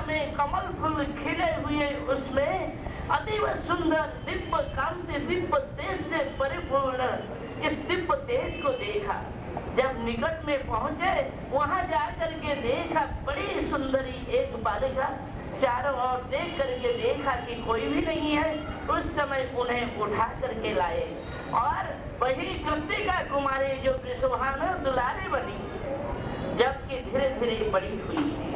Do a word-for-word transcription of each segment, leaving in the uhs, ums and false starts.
में कमल फूल खिले हुए, उसमें अतीव सुंदर दिव्य कांति दिव्य तेज से परिपूर्ण इस दिव्य तेज को देखा। जब निकट में पहुंचे, वहां जाकर के देखा बड़ी सुंदरी एक बालिका। चारों ओर देख करके देखा कि कोई भी नहीं है। उस समय उन्हें उठा करके लाए और वही कृतिका कुमारी जो सुहाना दुलारी बनी, जबकि धीरे धीरे बड़ी हुई है।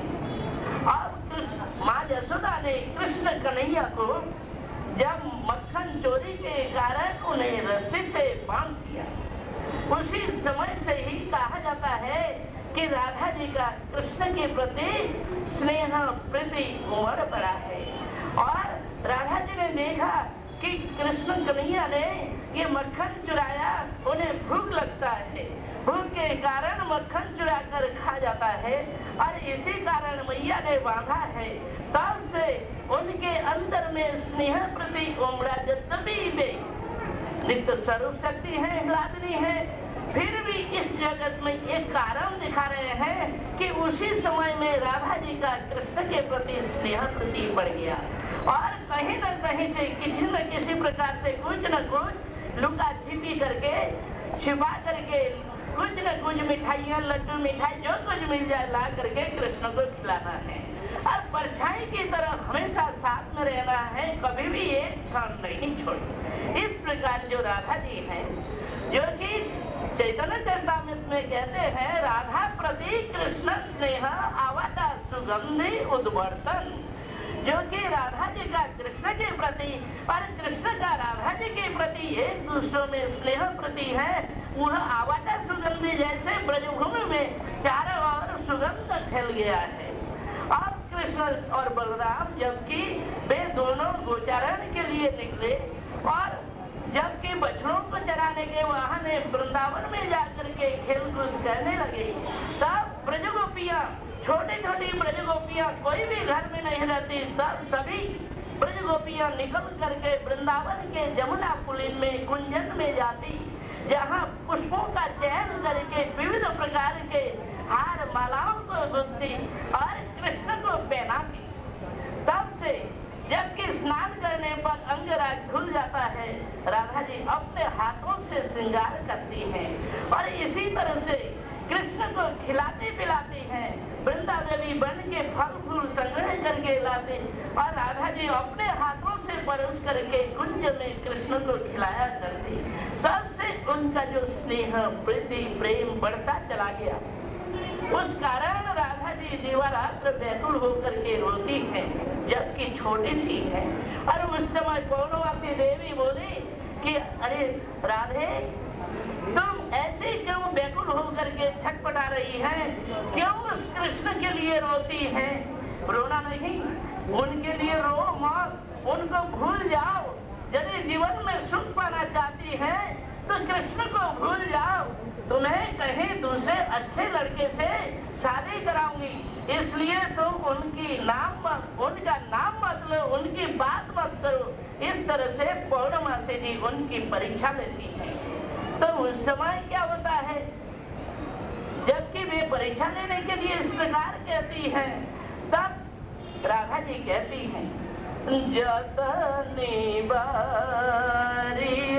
अब माँ यशोदा ने कृष्ण कन्हैया को जब मक्खन चोरी के कारण उन्हें रस्सी से बांध दिया, उसी समय से ही कहा जाता है कि राधा जी का कृष्ण के प्रति स्नेह प्रीति उमड़ पड़ा है। और राधा जी ने देखा कि कृष्ण कन्हैया ने ये मक्खन चुराया, उन्हें भूख लगता है, भूख के कारण मक्खन चुरा कर खा जाता है और इसी कारण मैया ने बांधा है। तब से उनके अंदर में स्नेह प्रति उमड़ा। यद्यपि वे नित्य स्वरूप शक्ति है, हिलादनी है, फिर भी इस जगत में एक कारण दिखा रहे हैं कि उसी समय में राधा जी का कृष्ण के प्रति स्नेह प्रति बढ़ गया और कहीं न कहीं से किसी न किसी प्रकार से कुछ न कुछ लुका छिपी करके छिपा करके कुछ न कुछ मिठाइयाँ, लड्डू, मिठाई जो कुछ मिल जाए ला करके कृष्ण को खिलाना है और परछाई की तरह हमेशा साथ में रहना है, कभी भी एक क्षण नहीं छोड़ना। इस प्रकार जो राधा जी हैं, जो कि चैतन्य चरितामृत में कहते हैं, राधा प्रति कृष्ण स्नेह आवता सुगंधि उद्वर्तन, जो कि राधा जी का कृष्ण के प्रति और कृष्ण का राधा जी के प्रति एक दूसरों में स्नेह प्रति है, वह आवाटा सुगंधि जैसे ब्रजभूमि में चारों ओर सुगंध फैल गया है। और कृष्ण और बलराम जबकि वे दोनों गोचारण के लिए निकले और जबकि बछड़ों को चराने के वाहन वृंदावन में जाकर के खेल कूद करने लगे, तब ब्रजगोपियां, छोटी छोटी ब्रजगोपियां कोई भी घर में नहीं रहती, सब सभी ब्रजगोपियां निकल करके वृंदावन के जमुना पुलिन में कुंजन में जाती, जहाँ पुष्पों का चयन करके विविध प्रकार के हार मालाओं को गुंथती और कृष्ण को पहनाती। तब से जबकि स्नान करने पर अंगराग धुल जाता है, राधा जी अपने हाथों से श्रृंगार करती हैं और इसी तरह से कृष्ण को खिलाते पिलाते हैं। वृंदा देवी बन के फल फूल संग्रह करके लाते और राधा जी अपने हाथों से परोस करके कुंज में कृष्ण को खिलाया करती। तब से उनका जो स्नेह प्रीति प्रेम बढ़ता चला गया। उस कारण राधा जी दिवारात्र व्याकुल होकर के रोती है, जबकि छोटी सी है। और उस समय पौर्णमासी देवी बोली कि अरे राधे, तुम ऐसे क्यों व्याकुल होकर के छटपटा रही है, क्यों कृष्ण के लिए रोती है? रोना नहीं, उनके लिए रो मत, उनको भूल जाओ। यदि जीवन में सुख पाना चाहती है तो कृष्ण को भूल जाओ। तुम्हें कहीं दूसरे अच्छे लड़के से शादी कराऊंगी, इसलिए तुम उनकी नाम मत, उनका नाम मत लो, उनकी बात मत करो। इस तरह से पौर्णमासी जी उनकी परीक्षा लेती है। तो उस समय क्या होता है, जबकि वे परीक्षा लेने के लिए इस प्रकार कहती है, तब राधा जी कहती हैं, जतनी बारी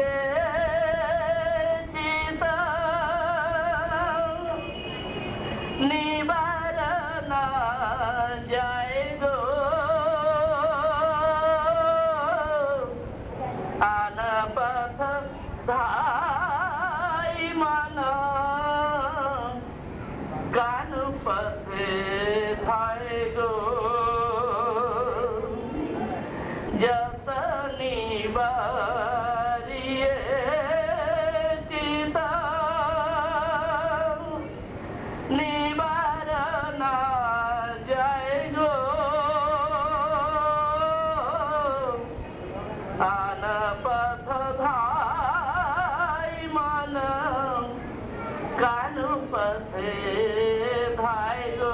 निवारना जाएगो आनपथ धाई माना कानुपथ धाएगो जतनी बारिये चिता निवारना जाएगो आनपथ धाई मन कानुपथ धाएगो।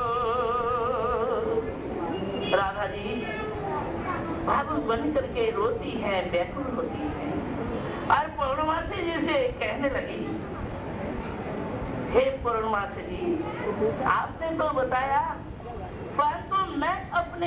राधा जी भावुक बन करके रोती है, व्याकुल होती है और पौर्णमासी जी से कहने लगी, हे पौर्णमासी जी, आपने तो बताया, परंतु मैं अपने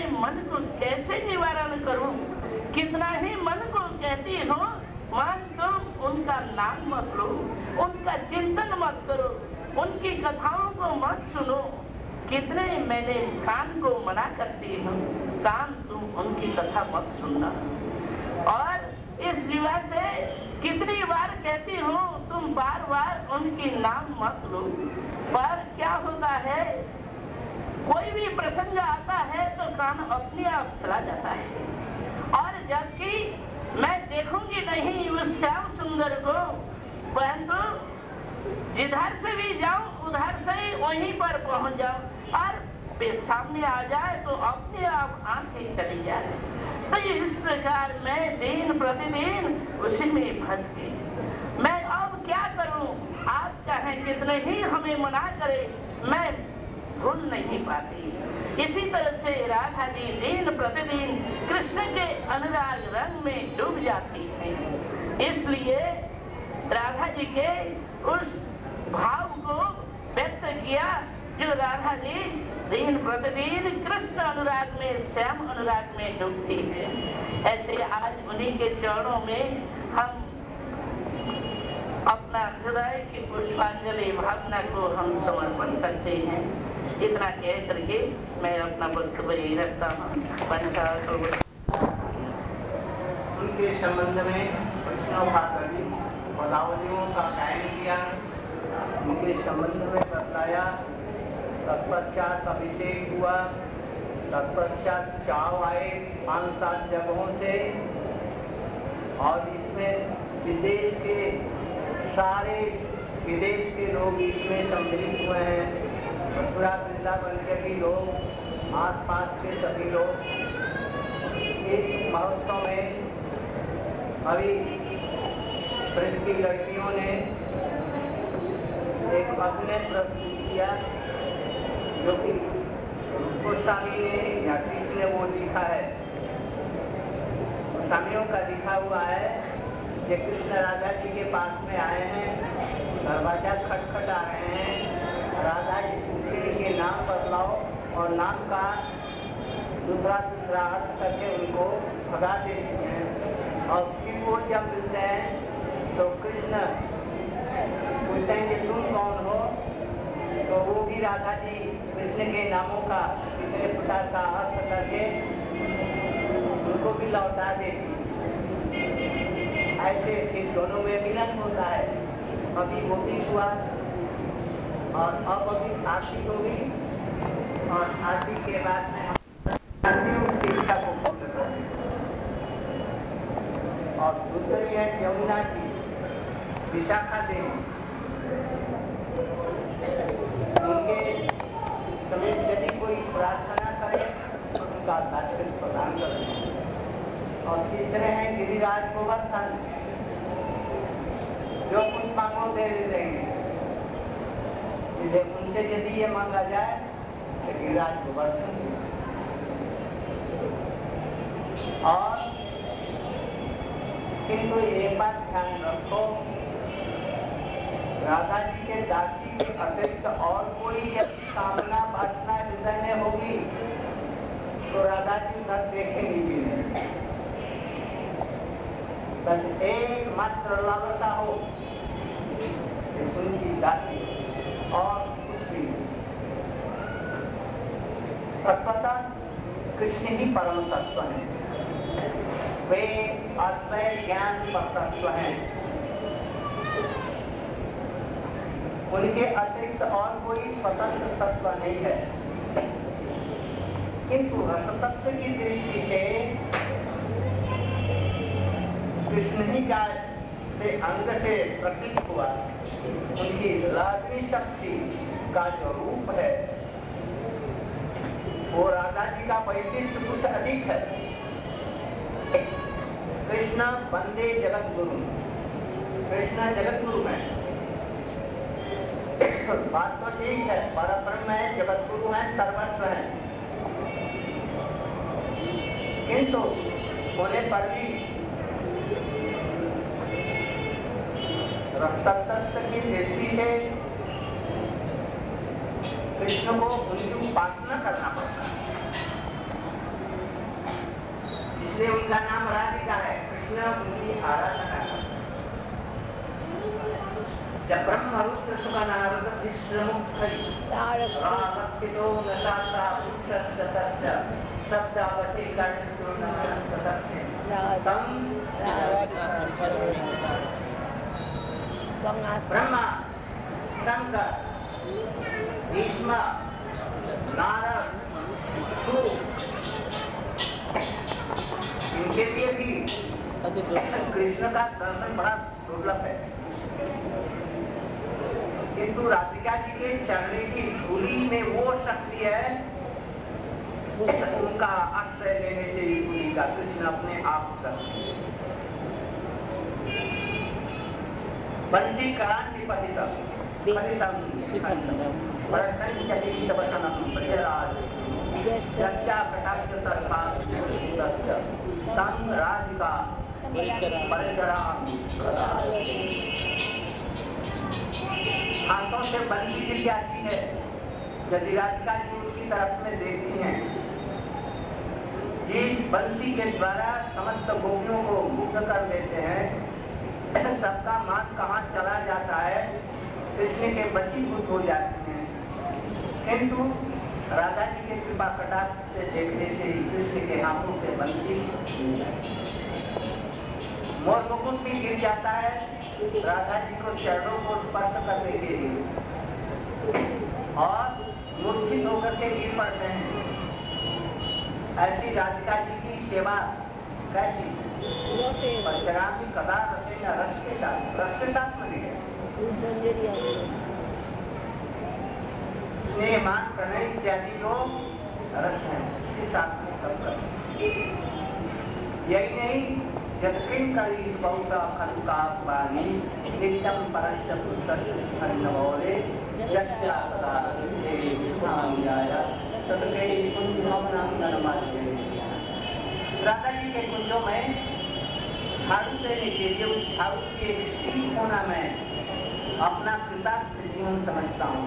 कितना ही मन को कहती हो, मान तुम उनका नाम मत लो, उनका चिंतन मत करो, उनकी कथाओं को मत सुनो। कितने मैंने कान को मना करती हूँ, कान तुम उनकी कथा मत सुनना। और इस युवा से कितनी बार कहती हूँ, तुम बार बार उनकी नाम मत लो। पर क्या होता है, कोई भी प्रसंग आता है तो कान अपने आप चला जाता है। और जबकि मैं देखूंगी नहीं उस श्याम सुंदर को, परंतु जिधर से भी जाऊं उधर से ही वहीं पर पहुंच जाऊं, और सामने आ जाए तो अपने आप आंखें चली जाए। तो इस प्रकार मैं दिन प्रतिदिन उसी में फंस गई। मैं अब क्या करूं? आप चाहे कितने ही हमें मना करे, मैं भूल नहीं पाती। इसी तरह से राधा जी दिन प्रतिदिन कृष्ण के अनुराग रंग में डूब जाती है। इसलिए राधा जी के उस भाव को व्यक्त किया जो राधा जी दिन प्रतिदिन कृष्ण अनुराग में, श्याम अनुराग में डूबती है। ऐसे आज उन्हीं के चरणों में हम अपना हृदय की पुष्पांजलि भावना को हम समर्पण करते हैं। इतना कह करके मैं अपना वक्तव्य यही रखता हूँ। उनके संबंध में वैष्णव पदावलियों का गायन किया, उनके संबंध में बताया। तत्पश्चात अभिषेक हुआ, तत्पश्चात चाव आए पांच सात जगहों से, और इसमें विदेश के सारे विदेश के लोग इसमें सम्मिलित हुए हैं। मथुरा वृंदावन के भी लोग, आस पास के सभी लोग इस महोत्सव में। अभी ब्रज की लड़कियों ने एक अभिनय प्रस्तुत किया जो कि गोस्वामी ने या कृष्ण ने वो लिखा है। गोस्वामियों का लिखा हुआ है कि कृष्ण राधा जी के पास में आए हैं, दरवाजा खटखटा रहे हैं। राधा जी पूछते के नाम बदलाओ, और नाम का दूसरा दूसरा अर्थ करके उनको भगा देती हैं। और फिर वो जब मिलते हैं तो कृष्ण पूछते हैं कि तुम कौन हो, तो वो भी राधा जी कृष्ण के नामों का कितने प्रकार का अर्थ करके उनको भी लौटा देती। ऐसे इस दोनों में विलंब होता है। अभी वो भी हुआ और अब अभी आरती होगी, और आरती के बाद में हम शिक्षा को पूर्ण करेंगे। और दूसरी है यमुना की विशाखा देवी, उनके समेत यदि कोई प्रार्थना करे तो उनका दर्शन प्रदान करें। और तीसरे हैं गिरिराज गोवर्धन, जो कुछ मांगो दे देंगे। उनसे यदि ये मांगा जाए तो गिरिराज गोवर्धन। और किंतु एक बात ध्यान रखो, राधा जी के दासी के अतिरिक्त और कोई यदि कामना वासना हृदय में होगी तो राधा जी उधर देखेंगी भी नहीं। बस एकमात्र लालसा हो उनकी दासी, और कुछ भी नहीं। तत्वतः कृष्ण ही परम तत्व है, वे अद्वैय ज्ञान पर तत्व हैं। उनके अतिरिक्त और कोई स्वतंत्र तत्व नहीं है। किंतु रस तत्व की दृष्टि से कृष्ण ही का से अंग से प्रतीत हुआ। उनकी रागनी शक्ति का जो रूप है वो राधा जी का वैशिष्ट कुछ अधिक है। कृष्ण वंदे जगत गुरु, कृष्ण जगत गुरु है, बात तो ठीक है, परब्रह्म है, जगत गुरु है, सर्वस्व है। किंतु होने पर भी रसतत्व की दृष्टि से कृष्ण को उनकी उपासना करना पड़ता है। इसलिए उनका नाम राधिका है। कृष्ण उनकी आराधना है। जब ब्रह्म रुद्र सुखा नारद विष्णु मुक्ति रागक्षितो नशाता पुत्रस्य तस्य शब्दावशे कर्णो नमस्तस्य तम ब्रह्मा शंकर भीष्म नारद इनके लिए भी कृष्ण का दर्शन बड़ा दुर्लभ है। किंतु राधिका जी के चढ़ने की धूली में वो शक्ति है, उनका आश्रय लेने से ही धूली का कृष्ण अपने आप करते हैं। बंसी करांति पतितम पतितम परसंचलित वसनम प्रजराज यस्या कटाक्ष सर्पात् तम राधिका परिचराम हाथों से बंसी गिर जाती है। यदि राधिका जी उसकी तरफ में देखती हैं, इस बंसी के द्वारा समस्त गोपियों को मुक्त कर देते हैं। सबका मान कहाँ चला जाता है, कृष्ण के वशीभूत हो जाते हैं। किंतु राधा जी के कृपा कटाक्ष से देखने से ही कृष्ण के हाथों से बंसी मोर मुकुट भी गिर जाता है राधा जी को चरणों को स्पर्श करने के लिए, और मूर्छित होकर के गिर पड़ते हैं। ऐसी राधिका जी की सेवा कैसी परशुराम की कदा रसे या रस के साथ रस के साथ बनी है। स्नेह मान प्रणय इत्यादि जो रस है उसके साथ में सब कर। यही नहीं जतकिन करी बहुता खलुका पानी एकदम परस्य पुत्रस्य स्कंदमौले यस्या सदा रसे विस्मामियाया तदके कुंज भवनम नरमाज्य। राधा जी के कुंजों में झाड़ू देने के लिए उस झाड़ू के एक शील होना मैं अपना कृतार्थ जीवन समझता हूँ।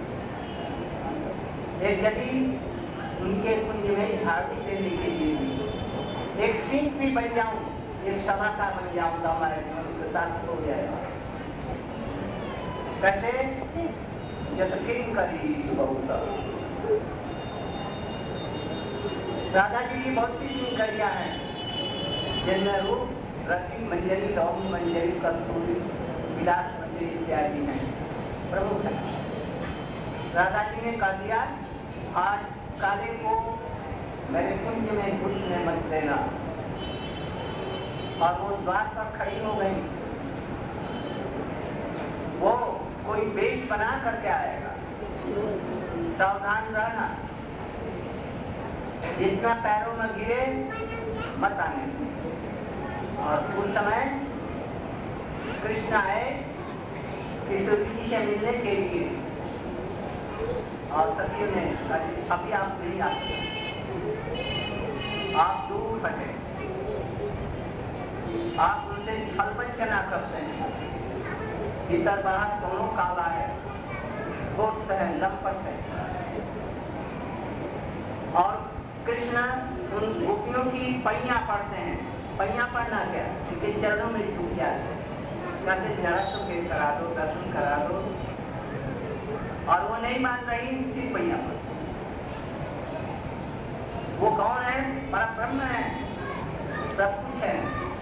एक यदि उनके कुंज में झाड़ू देने के लिए एक सीख भी बन जाऊं, एक सभा का बन जाऊं तो हमारे जीवन कृतार्थ हो जाएगा। कहते यतकिन करी बहुत राधा जी की बहुत सी दिनचर्या है, जिनमें रूप रति मंजरी लौंग मंजरी कस्तूरी विलास मंजरी इत्यादि हैं प्रमुख है। राधा जी ने कह दिया आज काले को मेरे कुंज में घुसने मत देना, और वो द्वार पर खड़ी हो गई। वो कोई वेश बना करके आएगा, सावधान रहना, जितना पैरों में गिरे मत आने। और उस समय कृष्ण आए किशोरी से मिलने के लिए, और सखियों ने अभी आप नहीं आते, आप दूर हटे, आप उनसे छलबंचना करते हैं। भीतर बाहर दोनों काला है, गोट है, लंपट है। और कृष्ण उन गोपियों की पैया पढ़ते हैं। पैया पढ़ना क्या, उनके चरणों में छूट जाते हैं, कहते जरा तो के करा दो, दर्शन करा दो। और वो नहीं मान रही, फिर पैया पढ़। वो कौन है? परब्रह्म है, सब कुछ है,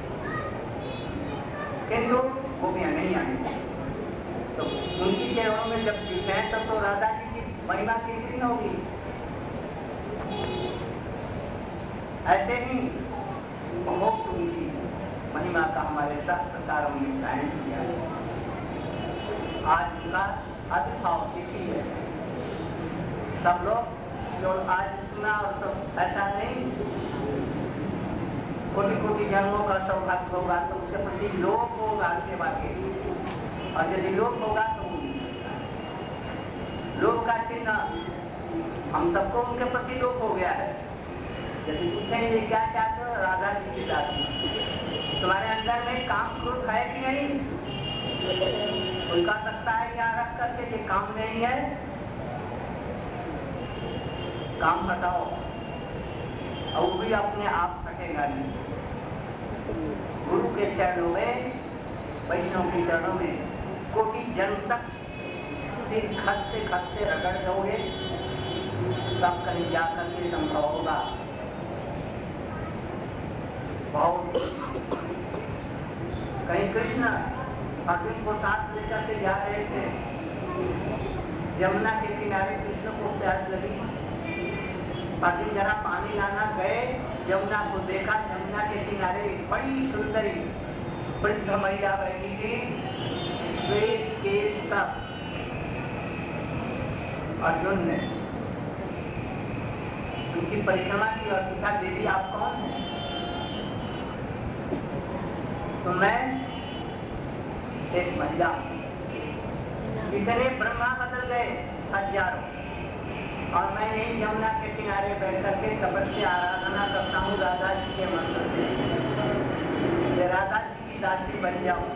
किंतु गोपियां नहीं आई। तो उनकी चरणों में जब दिखे तो, तो राधा जी की महिमा कितनी होगी। ऐसे ही बहुत उनकी महिमा का हमारे शास्त्रकारों ने गायन किया। आज उनका आविर्भाव तिथि है। सब लोग जो आज सुना और सब ऐसा नहीं, कोटि कोटि जन्मों का सौभाग्य होगा तो उसके प्रति लोभ होगा सेवा के लिए, और यदि लोभ होगा तो लोभ का चिन्ह हम सबको उनके प्रति लोभ हो गया है। यदि पूछेंगे क्या चाहते हो, राधा जी की चाहती। तुम्हारे अंदर में काम क्रोध है कि नहीं? कोई कह सकता है यहाँ रख करके ये काम नहीं है, काम हटाओ। और वो भी अपने आप हटेगा नहीं। गुरु के चरणों में, वैष्णव के चरणों में कोटि जन्म तक फिर खसते खसते रगड़ जाओगे, तब कहीं जाकर के संभव होगा। बहुत कहीं कृष्ण अर्जुन को साथ लेकर के जा रहे थे, यमुना के किनारे कृष्ण को प्यास लगी, अर्जुन जरा पानी लाना गए, यमुना को देखा, यमुना के किनारे बड़ी सुंदरी वृद्ध महिला बैठी थी, श्वेत केश तक। अर्जुन ने उनकी परिक्रमा की और पूछा, देवी आप कौन हैं? तो मैं एक महिला। इतने ब्रह्मा बदल गए हजारों, और मैं यही यमुना के किनारे बैठ करके तपस्या आराधना करता हूँ राधा जी के मंत्र से, राधा जी की दासी बन जाऊं,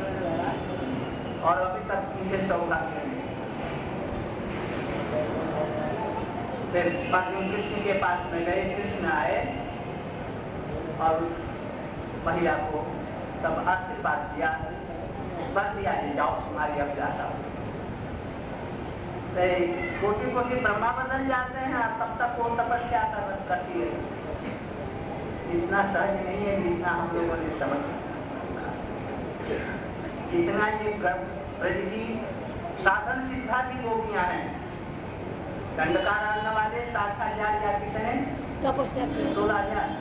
और अभी तक मुझे सौभाग्य नहीं। फिर अर्जुन कृष्ण के पास में गए, कृष्ण आए और महिला को तब आशीर्वाद दिया, बस दिया जाओ तुम्हारी अब जाता हूँ। कोटि कोटि ब्रह्मा बदल जाते हैं, तब तक वो तपस्या करती है। इतना सहज नहीं है जितना हम लोगों ने समझ, इतना ये ब्रज की साधन सिद्धा की गोपियां हैं। दंडकारण्य वाले सात हजार या कितने सोलह हजार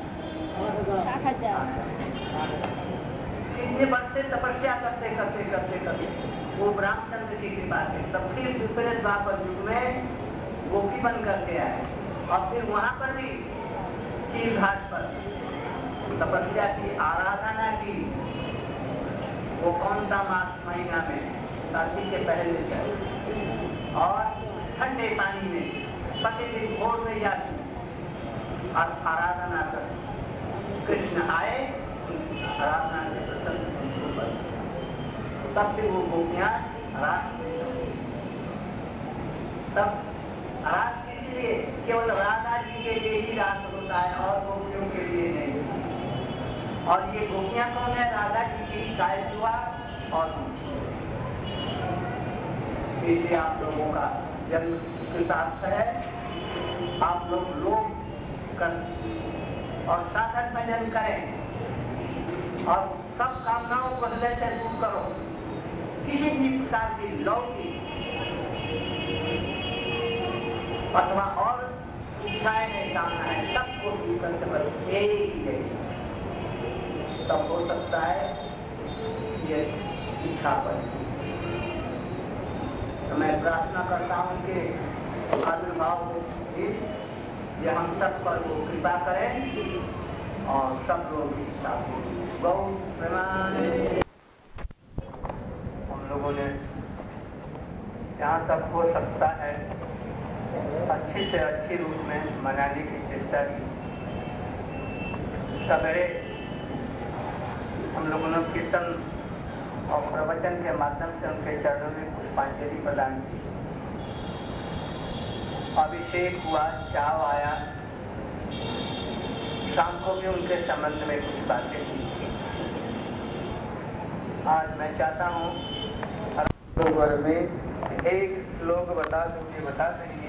कितने वर्ष से तपस्या करते करते करते करते वो रामचंद्र की कृपा से तब फिर दूसरे द्वापर युग में गोपी बन करके आए, और फिर वहां पर भी चील घाट पर तपस्या की, आराधना की। वो कौन सा मास महीना में, शादी के पहले से, और ठंडे पानी में प्रतिदिन भोर में जाती और आराधना कर। कृष्ण आए, आराधना से प्रसन्न, तब से वो गोपियां रास, तब रास इसलिए केवल राधा जी के लिए ही रास होता है और गोपियों के लिए नहीं। और ये गोपियां कौन है? राधा जी की गाय जुआ। और इसलिए आप लोगों का जन्म कृतार्थ है, आप लोग लोग कर और साधन भजन करें और सब कामनाओं को हृदय से दूर करो। किसी भी प्रकार की लौकिक अथवा और इच्छाएं नहीं कामना है, सबको दूर करके बस एक ही है, तब हो सकता है ये इच्छा पर। तो मैं प्रार्थना करता हूँ कि आविर्भाव हो, ये हम सब पर वो कृपा करें और सब लोग इच्छा हो। बहुत प्रमाण हम लोगों ने जहाँ तक हो सकता है अच्छी से अच्छी रूप में मनाने की चेष्टा की। सवेरे हम लोगों ने कीर्तन और प्रवचन के माध्यम से उनके चरणों में पुष्पांजलि प्रदान की। अभिषेक हुआ, चाव आया, शाम को भी उनके संबंध में कुछ बातें की। आज मैं चाहता हूँ में एक श्लोक बता दूंगी, बता देंगे।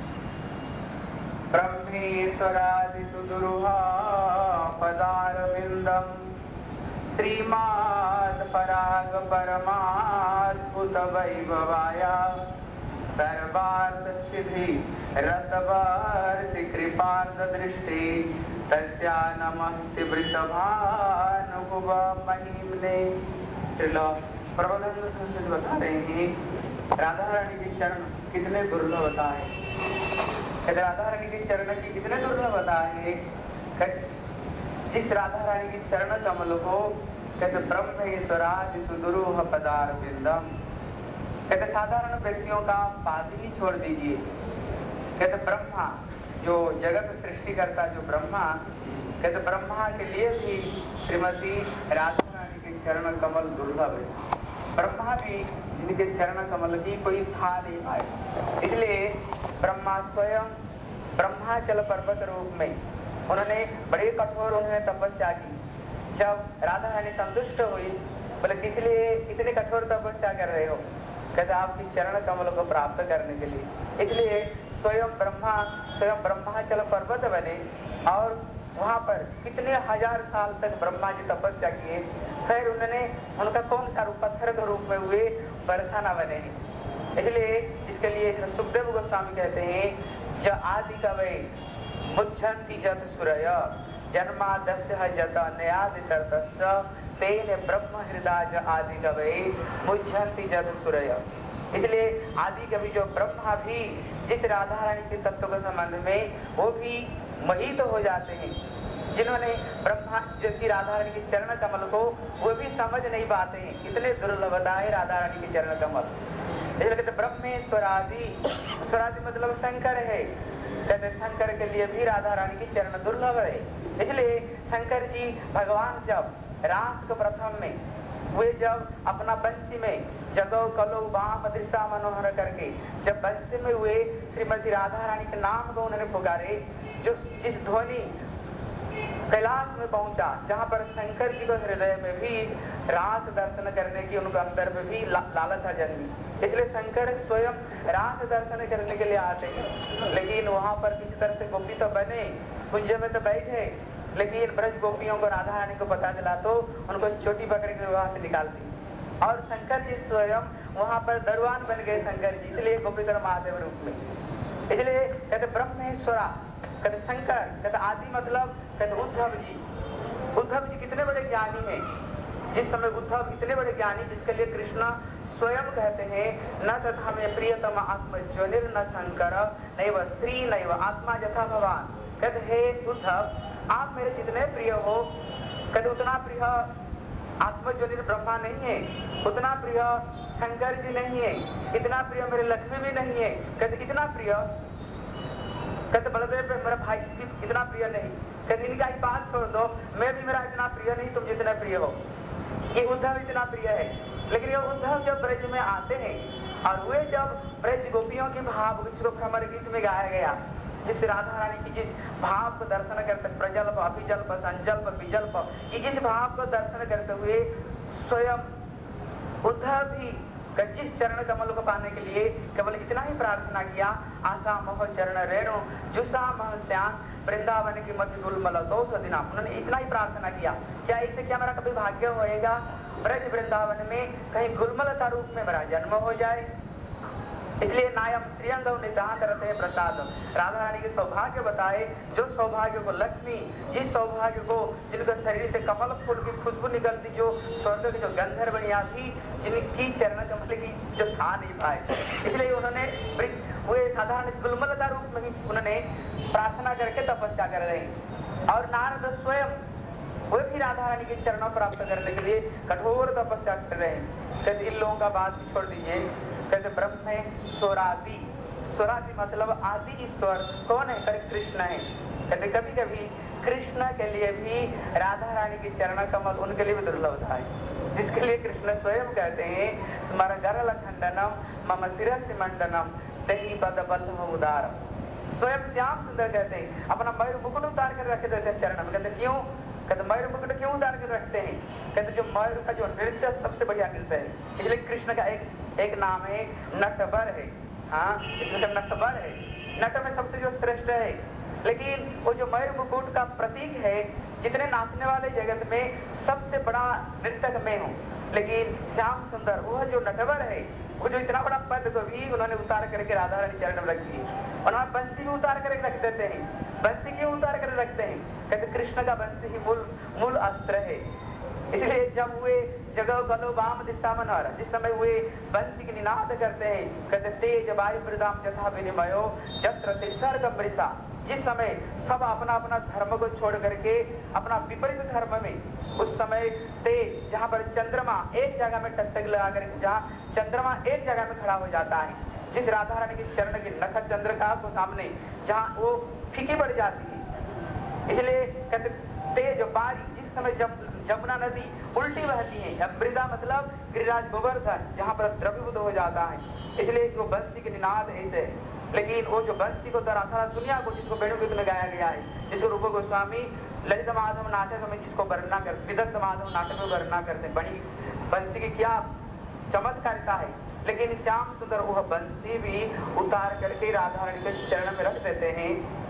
ब्रह्मेश्वरादि सुदुर्हा पदारविंदम श्रीमाद पराग परमाद्भुत वैभवाया सर्वार्थ सिद्धि रसवर्ति कृपार्थ दृष्टि तस्या नमस्ते वृषभानुभुव महिम्ने। प्रबोधानंद संस्कृत बता रहे हैं राधा रानी के चरण कितने दुर्लभता है। राधा रानी के चरण की कितने दुर्लभता है। जिस राधा रानी की चरण कमल को कहते ब्रह्मेश्वरादि सुदुरूह पदारविंदम। कहते साधारण व्यक्तियों का पाद ही छोड़ दीजिए। कहते ब्रह्मा जो जगत सृष्टि करता जो ब्रह्मा, कहते ब्रह्मा के लिए भी श्रीमती राधा रानी के चरण कमल दुर्लभ है। ब्रह्मा भी जिनके चरण कमल की कोई था नहीं पाए। इसलिए ब्रह्मा स्वयं ब्रह्माचल पर्वत रूप में उन्होंने बड़े कठोर उन्होंने तपस्या की। जब राधा रानी संतुष्ट हुई, बोले किस लिए इतनी कठोर तपस्या कर रहे हो? कहते आपकी चरण कमल को प्राप्त करने के लिए। इसलिए स्वयं ब्रह्मा स्वयं ब्रह्माचल पर्वत बने और वहां पर कितने हजार साल तक ब्रह्मा जी तपस्या किए, फिर उन्होंने उनका कौन सा रूप पत्थर के रूप में हुए, बरसाना बने। इसलिए इसके लिए सुखदेव गोस्वामी कहते हैं ज आदि कवि मुच्छन्ति जत सुरय जन्मादस्य जत नयादितर्तस्य तेन ब्रह्म हृदय आदि कवि मुच्छन्ति जत सुरय। इसलिए आदि कवि जो ब्रह्मा भी जिस राधा रानी के तत्व के संबंध में वो भी मोहित तो हो जाते हैं, जिन्होंने ब्रह्मा जैसी राधा रानी के चरण कमल को वो भी समझ नहीं पाते हैं, इतने दुर्लभता है राधा रानी के चरण कमल। इसलिए कहते ब्रह्मेश्वरादि, स्वरादि मतलब शंकर है, कहते शंकर के लिए भी राधा रानी की चरण दुर्लभ है। इसलिए शंकर जी भगवान जब रास के प्रथम में वे जब अपना बंसी में जगो कलो वाम दिशा मनोहर करके जब बंसी में हुए श्रीमती राधा रानी के नाम को उन्होंने पुकारे, जो जिस ध्वनि कैलाश में पहुंचा, जहां पर शंकर जी को हृदय में भी रास दर्शन करने की उनके अंदर में भी ला, लालसा जन्मी। इसलिए शंकर स्वयं रास दर्शन करने के लिए आते हैं, लेकिन वहां पर किसी तरह से गोपी तो बने, कुंज में तो बैठे, लेकिन ब्रज गोपियों को राधा रानी को पता चला तो उनको चोटी पकड़ के वहां से निकाल दी और शंकर जी स्वयं वहां पर दरवान बन गए शंकर जी, इसलिए गोपीधर महादेव रूप में। इसलिए कहते ब्रह्मेश्वरा, कहते शंकर, कहते आदि मतलब कहते उद्धव जी। उद्धव जी कितने बड़े ज्ञानी हैं, जिस समय उद्धव इतने बड़े ज्ञानी जिसके लिए कृष्ण स्वयं कहते हैं न तथा में प्रियतम आत्मज्योनिर न शंकर नैव स्त्री नैव आत्मा यथा भगवान। कहते हे उद्धव आप मेरे जितने प्रिय हो, कहते उतना प्रिय आत्मज्योनिर ब्रह्मा नहीं है, उतना प्रिय शंकर जी नहीं है, इतना प्रिय मेरे लक्ष्मी भी नहीं है। कहते कितना प्रिय, कहते बलदेव मेरा भाई इतना प्रिय नहीं, कहते इनका ही बात छोड़ दो, मैं भी मेरा इतना प्रिय नहीं, तुम जितने प्रिय हो। ये उद्धव इतना प्रिय है, लेकिन ये उद्धव जब ब्रज में आते हैं और वे जब ब्रज गोपियों के भाव जिसको भ्रमर गीत में गाया गया, जिस राधा रानी की जिस भाव को दर्शन करते, प्रजल्प अभिजल्प संजल्प विजल्प, कि जिस भाव को दर्शन करते हुए स्वयं उद्धव भी जिस चरण कमल को पाने के लिए केवल इतना ही प्रार्थना किया, आशा मोह चरण रेणु जुसा मह श्याम वृंदावन की मध्य गुलमल दो सौ दिना। उन्होंने इतना ही प्रार्थना किया, क्या इससे क्या मेरा कभी भाग्य होएगा ब्रज वृंदावन में कहीं गुलमलता रूप में मेरा जन्म हो जाए। इसलिए नायम श्रीअंग निदान करते हैं प्रसाद, राधा रानी के सौभाग्य बताए, जो सौभाग्य को लक्ष्मी, जिस सौभाग्य को जिनके शरीर से कमल फूल की खुशबू निकलती, जो स्वर्ग की जो गंधर्वणियां थी, जिनकी चरण कमल की जो था नहीं पाए, इसलिए उन्होंने वे साधारण गुलमलता रूप में ही उन्होंने प्रार्थना करके तपस्या कर रहे हैं। और नारद स्वयं वे भी राधा रानी के चरणों प्राप्त करने के लिए कठोर तपस्या कर रहे हैं। कहते इन लोगों का बात छोड़ दीजिए, कहते ब्रह्मेश्वरादि, स्वरादि मतलब आदि ईश्वर कौन है? कहते कृष्ण है। कहते कभी कभी कृष्ण के लिए भी राधा रानी के चरण कमल उनके लिए भी दुर्लभ था, जिसके लिए कृष्ण स्वयं कहते हैं स्मर गरल खंडनम मम शिरसि मंडनम दही पद बल्लभ उदार। स्वयं श्याम सुंदर कहते हैं अपना मयूर मुकुट उतार कर रखे देते चरण में। कहते क्यों? कहते मयूर मुकुट क्यों उतार कर रखते हैं? कहते जो मयूर का जो नृत्य सबसे बढ़िया नृत्य है, इसलिए कृष्ण का एक एक नाम है नटवर है। हाँ, इसमें नटवर है, नट में सबसे जो श्रेष्ठ है। लेकिन वो जो मयूर मुकुट का प्रतीक है, जितने नाचने वाले जगत में सबसे बड़ा नृत्यक मैं हूँ, लेकिन श्याम सुंदर वह जो नटवर है, वो जो इतना बड़ा पद को भी उन्होंने उतार करके राधा रानी चरण में रख दी। उन्होंने बंसी भी उतार कर रख देते हैं। बंसी क्यों उतार कर रखते हैं? कहते कृष्ण का बंसी ही मूल मूल अस्त्र है। इसलिए जब वे जगह गलो वाम दिशा मनोहर, जिस समय वे बंसी की निनाद करते हैं, कहते तेज वायु प्रदाम यथा विनिमयो जत्र तिसर्ग मृषा, जिस समय सब अपना अपना धर्म को छोड़ करके अपना विपरीत धर्म में, उस समय तेज जहाँ पर चंद्रमा एक जगह में टकटक लगा करके, जहाँ चंद्रमा एक जगह में खड़ा हो जाता है, जिस राधा रानी के चरण की नख चंद्रिका को सामने जहाँ वो फीकी पड़ जाती है। इसलिए कहते तेज बारी, जिस समय जब जमुना नदी उल्टी बहती है, मृदा मतलब गिरिराज गोवर्धन, जहाँ पर द्रवीभूत हो जाता है, इसलिए जो बंसी के निनाद ऐसे लेकिन वो जो बंसी को दरअसल दुनिया को जिसको वेणु गीत में गाया गया है, जिसको रूप गोस्वामी ललित माधव नाटक में जिसको वर्णना करते, विदग्ध माधव नाटक में वर्णना करते, बड़ी बंसी की क्या चमत्कारिता है। लेकिन श्याम सुंदर वह बंसी भी उतार करके राधा रानी के चरण में रख देते हैं,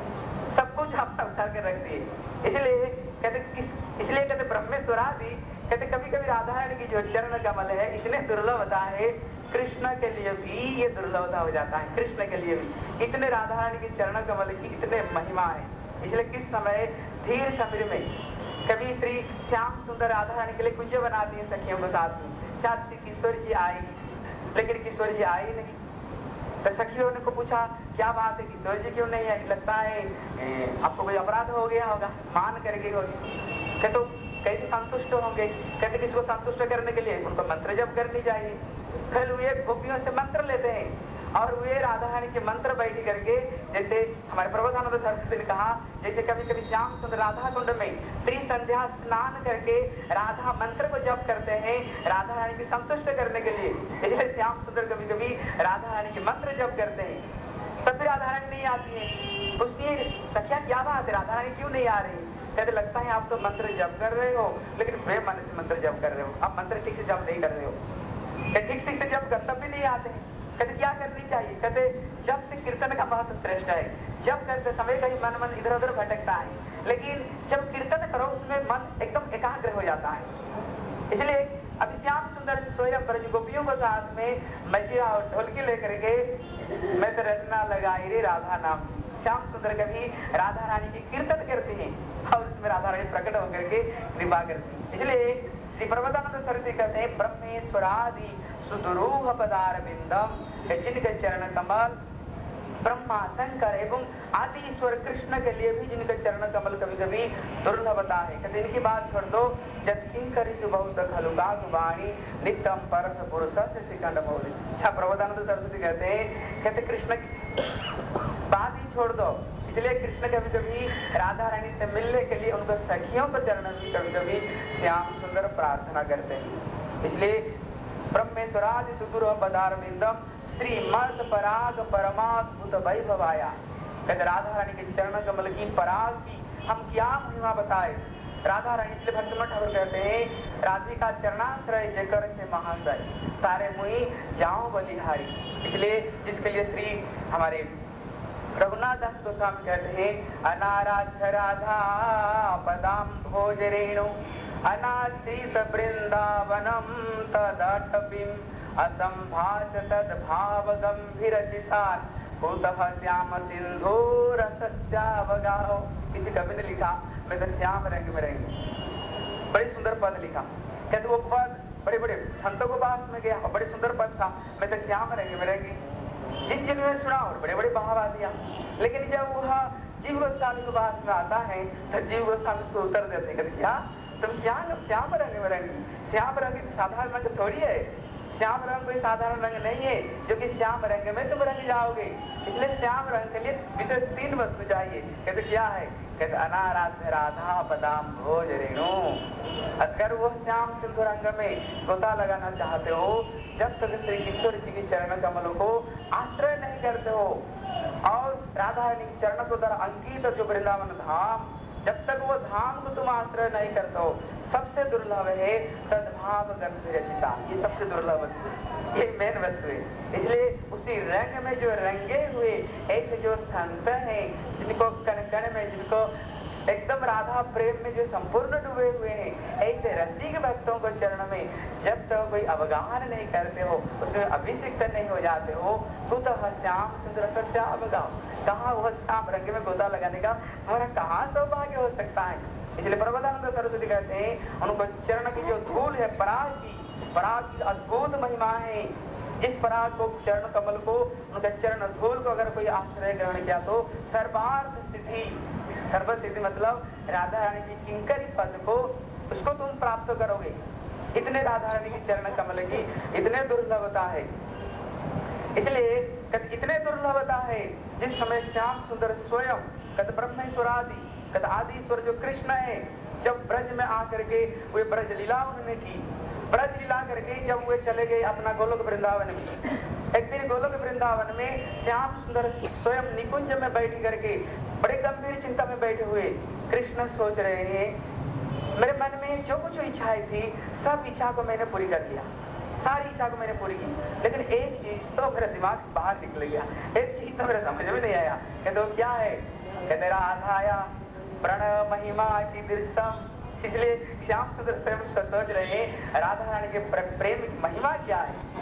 सब कुछ अपना उतार कर रख दिए। इसलिए कहते इसलिए कहते ब्रह्मेश्वरादि कहते कभी कभी राधा रानी की जो चरण कमल है इतने दुर्लभ होता है, कृष्ण के लिए भी ये दुर्लभता हो जाता है। कृष्ण के लिए भी इतने राधा रानी के चरण कमल की इतने महिमा है। इसलिए किस समय धीर समीर में कभी श्री श्याम सुंदर राधा रानी के लिए कुंज बनाती है सखियों के साथ में। साथ श्री किशोर जी आई, लेकिन किशोर जी आई नहीं। तो सखियों ने को पूछा क्या बात है, किशोर जी क्यों नहीं है? लगता है ए, आपको कोई अपराध हो गया होगा, मान करके होगी। कहते तो कैसे संतुष्ट होंगे? कहते किसको संतुष्ट करने के लिए उनको मंत्र जप करनी चाहिए। फिर वे गोपियों से मंत्र लेते हैं और वे राधा रानी के मंत्र बैठी करके, जैसे हमारे प्रबोधानंद सरस्वती ने कहा, जैसे कभी कभी श्याम सुंदर राधा कुंड में त्रिसंध्या स्नान करके राधा मंत्र को जप करते हैं राधा रानी की संतुष्ट करने के लिए। इसलिए श्याम सुंदर कभी कभी राधा रानी के मंत्र जप करते हैं, तब भी राधा रानी नहीं आती है। पूछती है सखिया क्या बात है, राधा रानी क्यों नहीं आ रही? कहते लगता है आप तो मंत्र जप कर रहे हो, लेकिन वे मन से मंत्र जप कर रहे हो, आप मंत्र ठीक से जप नहीं कर रहे हो। ठीक ठीक से जप कर तब भी नहीं आते हैं। कहते क्या करनी चाहिए? कहते जब से कीर्तन का महत्व श्रेष्ठ है। जब करते समय कहीं मन मन इधर उधर भटकता है, लेकिन जब कीर्तन करो उसमें मन एकदम एकाग्र हो जाता है। इसलिए अभी श्याम सुंदर स्वयं ब्रज गोपियों के साथ में मजीरा और ढोलकी लेकर के मैं तो रचना लगाई रे राधा नाम। श्याम सुंदर कभी राधा रानी की कीर्तन करते हैं और उसमें राधा रानी प्रकट होकर के कृपा करती है। इसलिए श्री प्रबोधानंद सरस्वती कहते हैं ब्रह्मेश्वरादि सुदुरूह पदार बिंदम, जिनके चरण कमल ब्रह्मा शंकर एवं आदि ईश्वर कृष्ण के लिए भी जिनके चरण कमल कभी कभी दुर्लभता है। कहते इनकी बात छोड़ दो, जत्किंकरी बहुत खलुका वाणी नित्यम परस पुरुष से शिखंड मौली। अच्छा प्रबोधानंद सरस्वती कहते हैं, कहते कृष्ण बात ही छोड़ दो। इसलिए कृष्ण कभी कभी राधा रानी से मिलने के लिए उनको सखियों को चरण में कभी कभी श्याम सुंदर प्रार्थना करते हैं। इसलिए ब्रह्मेश्वरादि सुदूर पदार बिंदम श्रीमद पराग परमाद्भुत वैभवाया। कहते राधा रानी के चरण कमल की पराग की हम क्या महिमा बताए। राधा रानी इसलिए भक्तिमठ ठाकुर कहते हैं राधिका चरणाश्रय जकर से महाशय सारे मुनि जाओ बलिहारी। इसलिए जिसके लिए श्री हमारे रघुनाथ दास गोस्वामी कहते हैं अनाराध्य राधा पदाम भोज रेणु अनाश्रित वृंदावनम तदटपिम असंभाष तद्भाव गंभीर चितान कुतः श्याम सिंधु रसस्यावगाहो। किसी कवि ने लिखा मैं तो श्याम रंग में रहेंगे, बड़ी सुंदर पद लिखा। कहते वो पद बड़े बड़े संतों को पास में गया और बड़े सुंदर पद था, मैं तो श्याम रंग में रहेंगे। जिन जिन्होंने सुना और बड़े बड़े बहावा दिया, लेकिन जब वह जीव गोस्वामी के पास में आता है तो जीव गोस्वामी उसको उत्तर देते हैं, कहते क्या तुम श्याम श्याम रंग में रहेंगे? श्याम रंग साधारण रंग थोड़ी है, श्याम रंग कोई साधारण रंग नहीं है जो कि श्याम रंग में तुम रंग जाओगे। इसलिए श्याम रंग के लिए विशेष तीन वस्तु चाहिए। कहते क्या है? कहते अनाराध्य राधा पदाम भोज रेणु। अगर वो श्याम सिंधु रंग में गोता लगाना चाहते हो, जब तक श्री किशोर जी की चरण कमलों को आश्रय नहीं करते हो और राधा रानी के चरण को द्वारा अंकित जो वृंदावन धाम, जब तक वो धाम को तुम आश्रय नहीं करते हो, सबसे दुर्लभ है तद्भाव गंभीर चिता। ये सबसे दुर्लभ वस्तु, ये मेन वस्तु है। इसलिए उसी रंग में जो रंगे हुए ऐसे जो संत हैं जिनको कण कण में, जिनको एकदम राधा प्रेम में जो संपूर्ण डूबे हुए हैं, ऐसे रसिक भक्तों को चरण में जब तक तो कोई अवगाहन नहीं करते हो, उसमें अभिषिक्त नहीं हो जाते हो, तो श्याम सुंदर श्याम गाओ। कहाँ वह श्याम रंग में गोता लगाने का हमारा कहाँ सौभाग्य हो सकता है। इसलिए प्रबोधानंद सरस्वती कहते हैं उनको चरण की जो धूल है पराग की, पराग की अद्भुत महिमा है। जिस पराग को चरण कमल को उनका चरण धूल को अगर कोई आश्रय ग्रहण किया तो सर्वार्थ सिद्धि, सर्व सिद्धि मतलब राधा रानी की किंकरी पद को उसको तुम प्राप्त करोगे। इतने राधा रानी की चरण कमल की इतने दुर्लभता है। इसलिए इतने दुर्लभता है जिस समय श्याम सुंदर स्वयं कद ब्रह्मेश्वर आदि कद आदि ईश्वर जो कृष्ण है, जब ब्रज में आकर के वे ब्रज लीला उन्होंने की, ब्रज लीला करके जब वे चले गए अपना गोलोक वृंदावन में, एक दिन गोलोक वृंदावन में श्याम सुंदर स्वयं निकुंज में बैठ करके बड़े गंभीर चिंता में बैठे हुए कृष्ण सोच रहे हैं, मेरे मन में जो कुछ इच्छाएं थी सब इच्छा को मैंने पूरी कर लिया, सारी इच्छा को मैंने पूरी की, लेकिन एक चीज तो मेरे दिमाग से बाहर निकल गया, एक चीज तो मेरे समझ में नहीं आया। कहते वो क्या है? कहते राधा आया प्रणव महिमा की दृश्यम। इसलिए श्याम सुंदर स्वयं सोच रहे हैं राधा रानी के प्रेम की महिमा क्या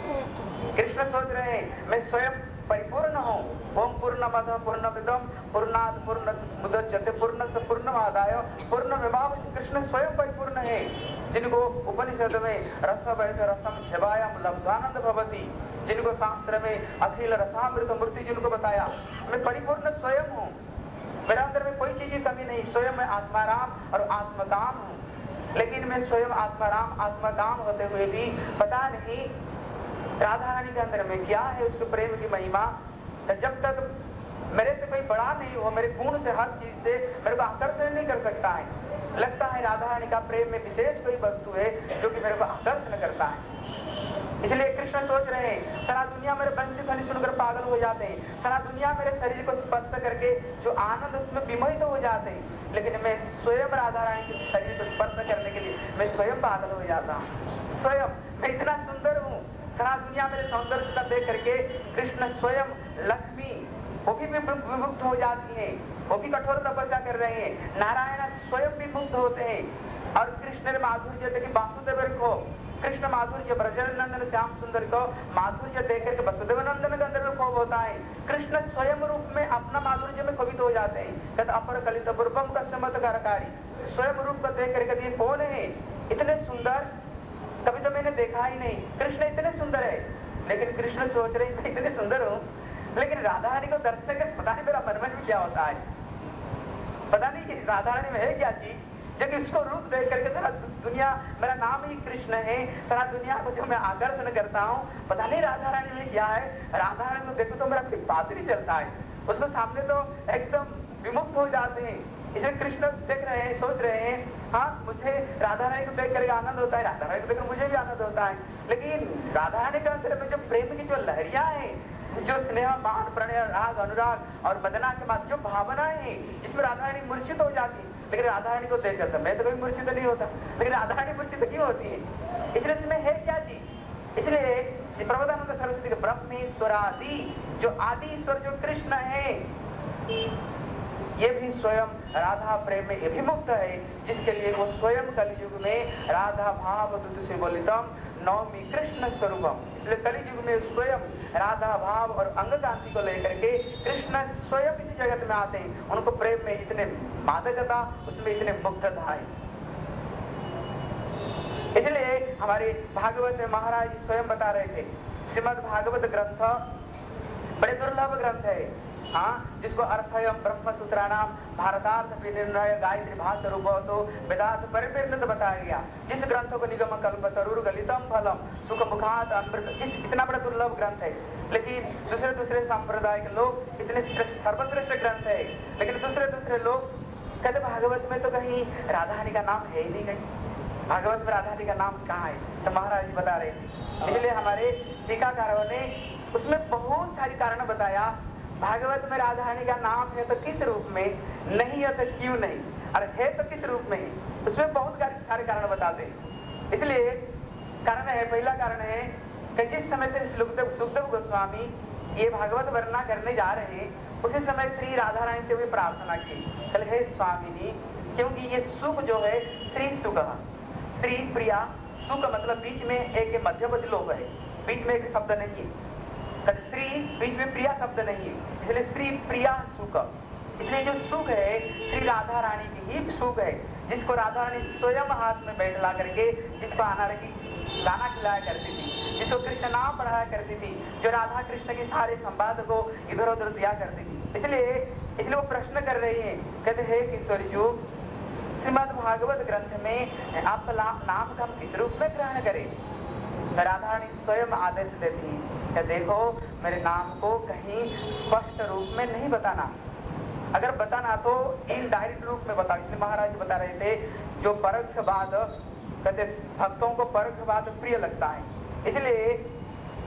है। कृष्ण सोच रहे हैं मैं स्वयं परिपूर्ण हूँ, ओम पूर्णमद पूर्णमिदं पूर्णात् पूर्णमुदच्यते पूर्णस्य पूर्णमादाय पूर्णमेवावशिष्यते। कृष्ण स्वयं परिपूर्ण है, जिनको उपनिषद में रस वैस रसम सेवायाम लब्धानंद भवति, जिनको शास्त्र में अखिल रसामृत मूर्ति जिनको बताया, मैं परिपूर्ण स्वयं हूँ, मेरे अंदर में कोई चीज की कमी नहीं, स्वयं मैं आत्माराम और आत्मकाम हूँ। लेकिन मैं स्वयं आत्माराम आत्मकाम होते हुए भी पता नहीं राधा रानी के अंदर में क्या है उसके प्रेम की महिमा। जब तक मेरे से कोई बड़ा नहीं हो, मेरे गुण से हर चीज से मेरे को आकर्षण नहीं कर सकता है, लगता है राधा रानी का प्रेम में विशेष कोई वस्तु है जो कि मेरे को आकर्षण करता है। इसलिए कृष्ण सोच रहे हैं सारा दुनिया मेरे बंसी ध्वनि सुनकर पागल हो जाते हैं, सारा दुनिया मेरे शरीर को स्पर्श करके जो आनंद उसमें विमोहित हो जाते हैं, लेकिन मैं स्वयं राधा रानी के शरीर को स्पर्श करने के लिए मैं स्वयं पागल हो जाता हूँ। स्वयं मैं इतना सुंदर हूँ, सारा दुनिया मेरे सौंदर्य का देख करके कृष्ण स्वयं लक्ष्मी वो भी विमुक्त हो जाती है, वो भी कठोर तपस्या कर रहे हैं, नारायण स्वयं भी मुक्त होते हैं। और कृष्ण ने माधुर्य देखे वासुदेव को, कृष्ण माधुर्य ब्रजल नंदन श्याम सुंदर को माधुर्य देख करके वसुदेव नंदन के अंदर में खोभ होता है। कृष्ण स्वयं रूप में अपना माधुर्य में खोभित हो जाते हैं। कहते अपर कलित पूर्वम का चमत्कारकारी, स्वयं रूप को देख करके ये कौन है इतने सुंदर, कभी तो मैंने देखा ही नहीं, कृष्ण इतने सुंदर है। लेकिन कृष्ण सोच रहे मैं इतने सुंदर हूँ, लेकिन राधा रानी को दर्शन कर पता नहीं मेरा मन में क्या होता है, पता नहीं कि राधा रानी में है क्या चीज जो कि इसको रूप देख करके सारा दुनिया, मेरा नाम ही कृष्ण है, सारा दुनिया को जो मैं आकर्षण करता हूँ, पता नहीं राधा रानी में क्या है। राधा रानी को देखो तो मेरा कोई बात नहीं चलता है, उसको सामने तो एकदम विमुक्त हो जाते हैं। इसे कृष्ण देख रहे हैं, सोच रहे हैं हाँ मुझे राधा रानी को देख करके आनंद होता है, राधा रानी को देखकर मुझे भी आनंद होता है। लेकिन राधा रानी के अंदर में जो प्रेम की जो लहरियां हैं, जो स्नेह मान प्रणय राग अनुराग और मदना के बाद जो भावनाएं हैं जिसमें राधा रानी मूर्छित हो जाती है, लेकिन राधा रानी को देखकर मैं तो कोई मूर्छित नहीं होता, लेकिन राधा रानी मूर्छित क्यों होती है? इसलिए इसमें है क्या चीज? इसलिए प्रबोधानंद सरस्वती के ब्रह्मेश्वरादि जो आदि ईश्वर जो कृष्ण है, ये भी स्वयं राधा प्रेम में अभिमुक्त है, जिसके लिए वो स्वयं कलयुग में राधा भाव दूत से बोलितम नवमी कृष्ण स्वरूपम। इसलिए कलयुग में स्वयं राधा भाव और अंग कांति को लेकर के कृष्ण स्वयं इस जगत में आते हैं। उनको प्रेम में इतने मादकता, उसमें इतने मुग्धता है। इसलिए हमारे भागवत में महाराज स्वयं बता रहे थे, श्रीमद् भागवत ग्रंथ बड़े दुर्लभ ग्रंथ है, हाँ, जिसको अर्थयम ब्रह्म सूत्राणाम भारतार्थ निर्णय गायत्री भाष्य रूपो वेदांत परिपूर्ण बताया गया। जिस ग्रंथों को निगम कल्प तरुर गलितम फलम सुख मुखात अमृत, जिस इतना बड़ा दुर्लभ ग्रंथ है, लेकिन दूसरे दूसरे संप्रदाय के लोग इतने सर्वश्रेष्ठ ग्रंथ है, लेकिन दूसरे दूसरे लोग कहते भागवत में तो कहीं राधा रानी का नाम है ही नहीं, कहीं भागवत में राधा रानी का नाम कहाँ है? तो महाराज जी बता रहे थे। इसलिए हमारे टीकाकारों ने उसमें बहुत सारी कारण बताया, भागवत में राधा रानी का नाम है तो किस रूप में, नहीं है तो क्यों नहीं, और है तो किस रूप में है, उसमें बहुत सारे कारण बताते हैं। इसलिए कारण है, पहला कारण है कि जिस समय से सुखदेव सुखदेव गोस्वामी ये भागवत वर्णना करने जा रहे हैं, उसी समय श्री राधा रानी से भी प्रार्थना की, चल हे स्वामिनी, क्योंकि ये सुख जो है श्री सुख, श्री प्रिया सुख मतलब बीच में एक मध्यवर्ती लोभ है, बीच में एक शब्द नहीं है, श्री बीच में प्रिया शब्द नहीं है, इसलिए श्री प्रिया सुख। इसलिए जो सुख है श्री राधा रानी की ही सुख है, जिसको राधा रानी स्वयं हाथ में बैठला करके, जिसको आना रखी गाना खिलाया करती थी, जिसको कृष्ण नाम पढ़ाया करती थी, जो राधा कृष्ण के सारे संवाद को इधर उधर दिया करती थी। इसलिए इसलिए वो प्रश्न कर रही है, कहते हे किशोरी जी, श्रीमद् भागवत ग्रंथ में आपका नाम का हम किस रूप में ग्रहण करें? राधा रानी स्वयं आदेश देती है, देखो मेरे नाम को कहीं स्पष्ट रूप में नहीं बताना, अगर बताना तो इनडायरेक्ट रूप में बताओ। इसलिए महाराज बता रहे थे, जो परोक्षवाद कहते भक्तों को परोक्षवाद प्रिय लगता है, इसलिए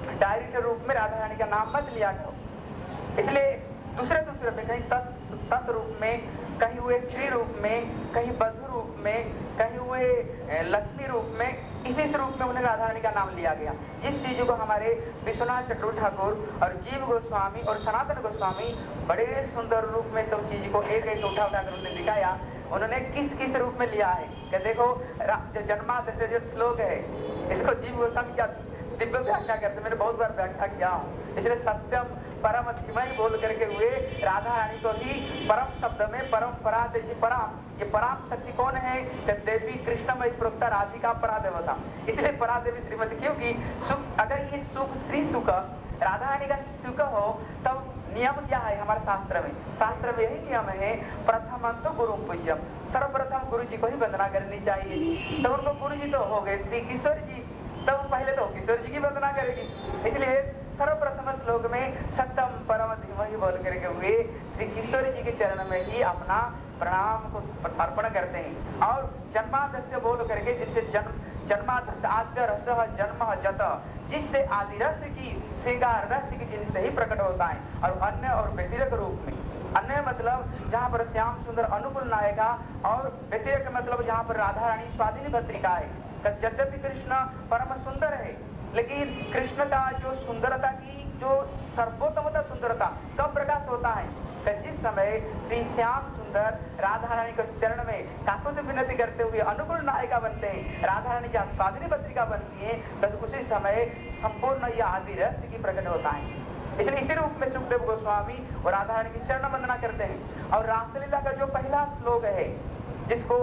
डायरेक्ट रूप में राधा रानी का नाम मत लिया करो। इसलिए दूसरे दूसरे में कहीं तत् तत् रूप में, कहीं हुए श्री रूप में, कहीं बधु रूप में, कहीं हुए लक्ष्मी रूप में, इसी रूप में उन्हें राधा रानी का नाम लिया गया। जिस चीज को हमारे विश्वनाथ चतुर्थ ठाकुर और जीव गोस्वामी और सनातन गोस्वामी बड़े सुंदर रूप में सब चीज को एक एक उठा उठा कर उन्होंने दिखाया। उन्होंने किस किस रूप में लिया है कि देखो जो जन्माद्य जो श्लोक है इसको जीव गोस्वामी क्या दिव्य व्याख्या करते, मैंने बहुत बार व्याख्या किया हूँ। इसलिए सत्यम परम धीमहि बोल करके हुए राधा रानी को ही परम शब्द में परम परा देवी पराम, ये पराम शक्ति कौन है? देवी कृष्णमय प्रोक्ता राधिका परा देवता। इसलिए परा देवी श्रीमती, क्योंकि सुख अगर ये सुख स्त्री सुख राधा रानी का सुख हो तब नियम क्या है हमारे शास्त्र में? शास्त्र में यही नियम है, प्रथम तो गुरु पूज्यम, सर्वप्रथम गुरु जी को ही वंदना करनी चाहिए। तो उनको गुरु जी तो हो गए श्री किशोर जी, तब पहले तो किशोर जी की वंदना करेगी। इसलिए सर्वप्रथम श्लोक में सत्यम परम धीमहि बोल करके हुए श्री किशोर जी के चरण में ही अपना प्रणाम को अर्पण करते हैं। और जन्मादस्य बोल करके जिससे जन्म जन्मादस्य आद्य रस जन्म जत, जिससे आदि रस की श्रृंगार रस की जिनसे ही प्रकट होता है। और अन्य और व्यतिरक रूप में, अन्य मतलब जहाँ पर श्याम सुंदर अनुकूल नायिका, और व्यतिरक मतलब जहाँ पर राधा रानी स्वाधीन पत्रिका है। यद्यपि कृष्ण परम सुंदर है, लेकिन कृष्ण का जो सुंदरता की जो सर्वोत्तमता सुंदरता कब प्रकाश होता है? जिस समय श्री श्याम सुंदर राधा रानी के चरण में काकुत विनती करते हुए अनुकूल नायिका बनते हैं, राधा रानी की स्वाधीन पत्रिका बनती है, तब उसी समय संपूर्ण यह आदि रस की प्रकट होता है। इसलिए इसी रूप में सुखदेव गोस्वामी और राधा रानी की चरण वंदना करते हैं। और रासलीला का जो पहला श्लोक है जिसको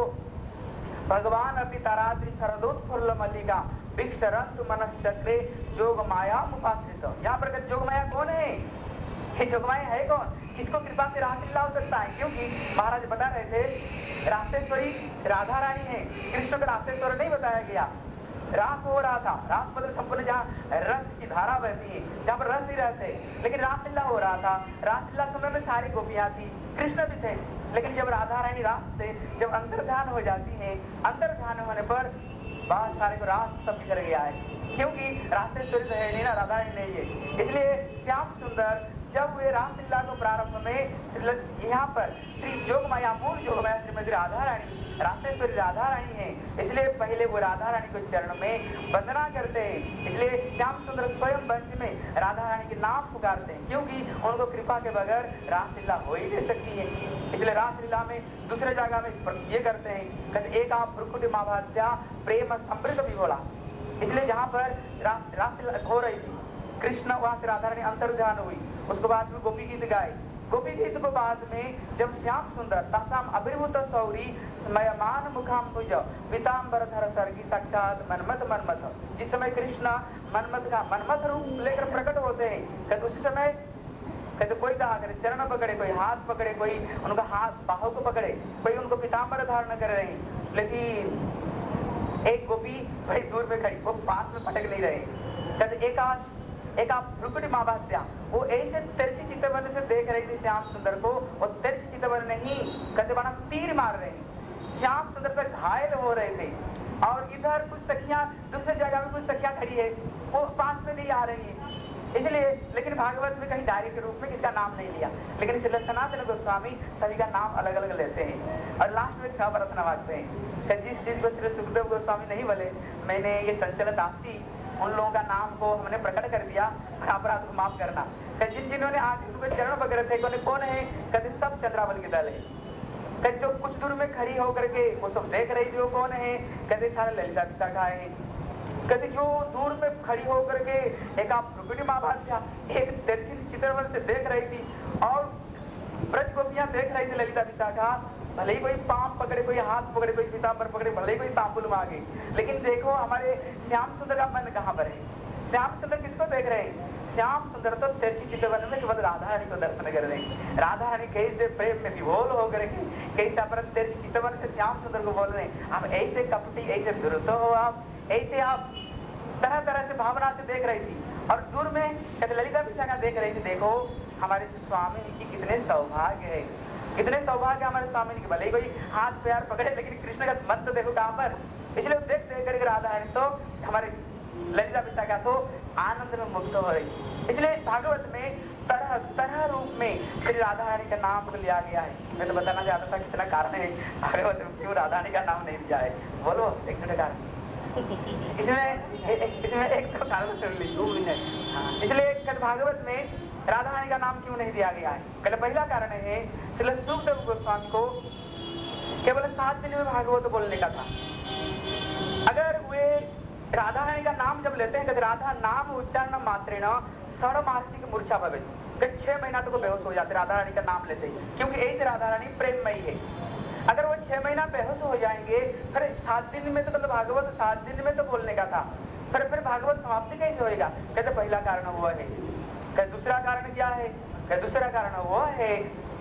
भगवान अपनी तारात्रि शरदोत्फुल्ल मल्लिका विक्षरंतु मनश्चक्रे जोग माया उपाश्रित। यहाँ पर जोग माया कौन है? ये जोग माया है कौन? किसको कृपा से रासलीला हो सकता है? क्योंकि महाराज बता रहे थे रासेश्वरी राधा रानी है, कृष्ण को रासेश्वर नहीं बताया गया। रास हो रहा था, रास मतलब संपूर्ण जहाँ रस की धारा बहती है, जहाँ पर रस ही रहते, लेकिन रासलीला हो रहा था। रासलीला समय में सारी गोपियां थी, कृष्ण भी थे, लेकिन जब राधा रानी रास से जब अंतर्ध्यान हो जाती है, अंतर्ध्यान होने पर बहुत सारे को रास सब बिखर गया है, क्योंकि रासेश्वरी तो है नहीं ना, राधा रानी नहीं है। इसलिए श्याम सुंदर जब वे रासलीला को प्रारंभ में यहाँ पर श्री जोग माया मूल जोग माया श्रीमती राधा रानी रासेश्वरी राधा रानी है, इसलिए पहले वो राधा रानी को चरण में वंदना करते हैं। इसलिए श्याम सुंदर स्वयं वंश में राधा रानी के नाम पुकारते हैं, क्योंकि उनको कृपा के बगैर रासलीला हो ही नहीं सकती है। इसलिए रासलीला में दूसरे जगह में ये करते हैं, कहते एक आप प्रकुट माभात्या प्रेम समृद्ध भी बोला। इसलिए जहाँ पर रासलीला हो रही थी, कृष्ण वहां से राधा रानी अंतर्ध्यान हुई, उसके बाद में गोपी गीत गाए। गोपी गीत को बाद में जब श्याम सुंदर तासाम अभिभूत सौरी स्मयमान मुखाम्बुज पीताम्बर धर सर्गी साक्षात मनमथ मनमथ, जिस समय कृष्ण मनमथ का मनमथ रूप लेकर प्रकट होते हैं, कहते उसी समय कहते कोई कहा करे चरण पकड़े, कोई हाथ पकड़े, कोई उनका हाथ बाहों को पकड़े, कोई उनको पीताम्बर धारण कर रहे हैं। लेकिन एक गोपी बड़ी दूर में खड़ी, वो पास में पटक नहीं रहे। कहते एक आज एक आप भ्रुकुटी माभात्या, वो ऐसे तिरछी चितवन से देख रही थी श्याम सुंदर को, और तिरछी चितवन नहीं कहते बना तीर मार रहे हैं, श्याम सुंदर पर घायल हो रहे थे। और इधर कुछ सखियां दूसरी जगह में कुछ सखियां खड़ी है, वो पास में नहीं आ रही है। इसलिए लेकिन भागवत में कहीं डायरी के रूप में किसका नाम नहीं लिया, लेकिन इसलिए सनातन गोस्वामी सभी का नाम अलग अलग लेते हैं और लास्ट में छह प्रार्थना मांगते हैं। जिस चीज को श्री सुखदेव गोस्वामी नहीं बोले, मैंने ये चंचल दासी उन लोगों का नाम को हमने प्रकट कर दिया, अपराध को माफ करना। जिन जिन्होंने आगे उनके चरण वगैरह थे, कौन कौन है? कहते सब चंद्रावल के दल है। कहते जो कुछ दूर में खड़ी होकर के वो सब देख रही थी, वो कौन है? कहते सारे ललिता विशाखा है। कहते जो दूर में खड़ी होकर के एक आप प्रकृति महाभाष्या एक दक्षिण चित्रवन से देख रही थी, और ब्रज गोपियां देख रही थी ललिता विशाखा, भले ही कोई पाम पकड़े, कोई हाथ पकड़े, कोई पीताम्बर पकड़े, भले ही कोई तांबुल मांगे, लेकिन देखो हमारे श्याम सुंदर का मन कहाँ पर है? श्याम सुंदर किसको देख रहे हैं? श्याम सुंदर तो तिरछी चितवन में केवल राधा रानी को दर्शन कर रहे हैं। राधा रानी कैसे प्रेम में विभोर होकर के कैसे अपने तिरछी चितवन से श्याम सुंदर को बोल रहे हैं, आप ऐसे कपटी, ऐसे दुरुत हो, आप ऐसे आप तरह तरह से भावना से देख रही थी। और दूर में कहते ललिता विशाखा देख रही थी, देखो हमारे स्वामी की कितने सौभाग्य है, कितने सौभाग्य हमारे स्वामी के, भले ही कोई हाथ पैर पकड़े, लेकिन कृष्ण का मन तो देखो कहाँ पर। इसलिए देख देख करके राधा रानी तो हमारे ललिता विशाखा तो आनंद में मुक्त हो रही। इसलिए भागवत में तरह तरह रूप में श्री राधा रानी का नाम को लिया गया है। मैं तो बताना चाहता था कितना कारण है भागवत में क्यों राधा रानी का नाम नहीं लिया है। बोलो एक मिनट कारण। इसमें इसमें एक तो कारण सुन ली, दो मिनट। इसलिए भागवत में राधा रानी का नाम क्यों नहीं दिया गया है? पहले पहला कारण है श्रील सुखदेव गोस्वामी को केवल सात दिन में भागवत बोलने का था। अगर वे राधा रानी का नाम जब लेते हैं तो राधा नाम उच्चारण मात्रेण षडमासिक मूर्छा भवे, छह महीना तक तो बेहोश हो जाते राधा रानी का नाम लेते ही, क्योंकि ऐसे राधा रानी प्रेममयी है। अगर वो छह महीना बेहोश हो जाएंगे फिर सात दिन में तो मतलब भागवत सात दिन में तो बोलने का था, फिर फिर भागवत समाप्ति कैसे होएगा? कहते पहला कारण वो है। कहते दूसरा कारण क्या है? कहते दूसरा कारण वो है,